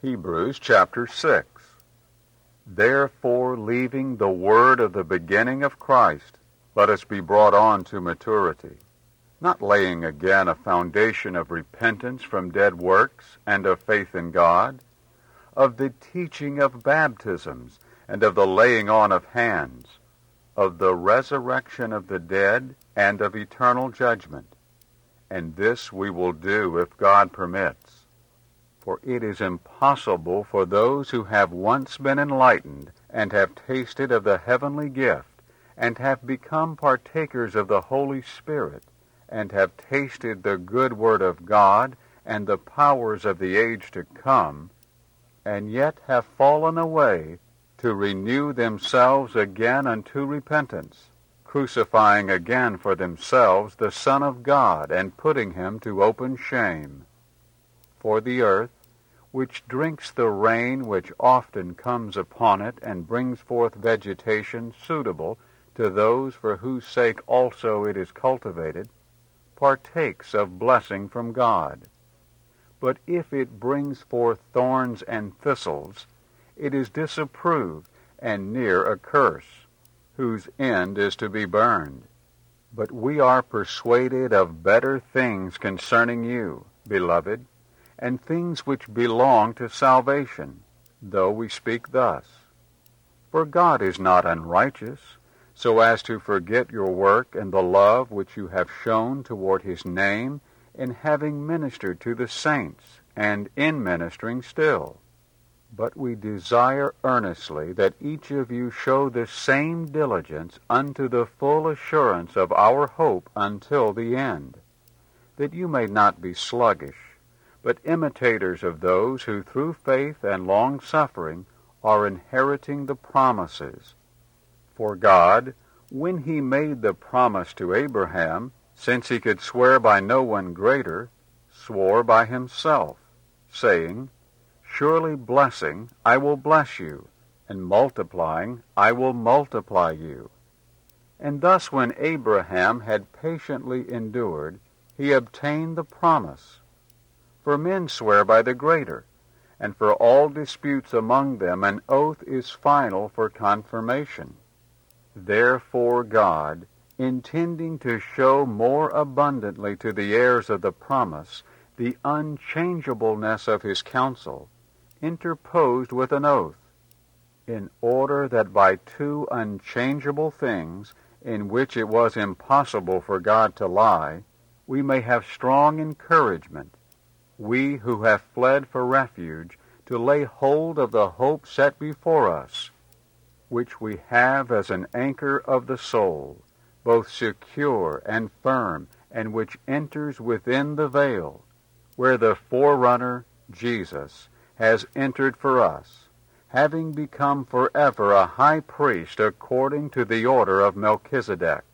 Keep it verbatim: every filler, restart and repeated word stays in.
Hebrews chapter six. Therefore, leaving the word of the beginning of Christ, let us be brought on to maturity, not laying again a foundation of repentance from dead works and of faith in God, of the teaching of baptisms and of the laying on of hands, of the resurrection of the dead and of eternal judgment. And this we will do if God permits. For it is impossible for those who have once been enlightened and have tasted of the heavenly gift and have become partakers of the Holy Spirit and have tasted the good word of God and the powers of the age to come, and yet have fallen away, to renew themselves again unto repentance, crucifying again for themselves the Son of God, and putting him to open shame. For the earth, which drinks the rain which often comes upon it, and brings forth vegetation suitable to those for whose sake also it is cultivated, partakes of blessing from God. But if it brings forth thorns and thistles, it is disapproved and near a curse, whose end is to be burned. But we are persuaded of better things concerning you, beloved, and things which belong to salvation, though we speak thus. For God is not unrighteous, so as to forget your work and the love which you have shown toward his name, in having ministered to the saints, and in ministering still. But we desire earnestly that each of you show the same diligence unto the full assurance of our hope until the end, that you may not be sluggish, but imitators of those who through faith and long-suffering are inheriting the promises. For God, when he made the promise to Abraham, since he could swear by no one greater, swore by himself, saying, Surely blessing, I will bless you, and multiplying, I will multiply you. And thus when Abraham had patiently endured, he obtained the promise. For men swear by the greater, and for all disputes among them an oath is final for confirmation. Therefore God, intending to show more abundantly to the heirs of the promise the unchangeableness of his counsel, interposed with an oath, in order that by two unchangeable things, in which it was impossible for God to lie, we may have strong encouragement, we who have fled for refuge, to lay hold of the hope set before us, which we have as an anchor of the soul, both secure and firm, and which enters within the veil, where the forerunner, Jesus, has entered for us, having become forever a high priest according to the order of Melchizedek.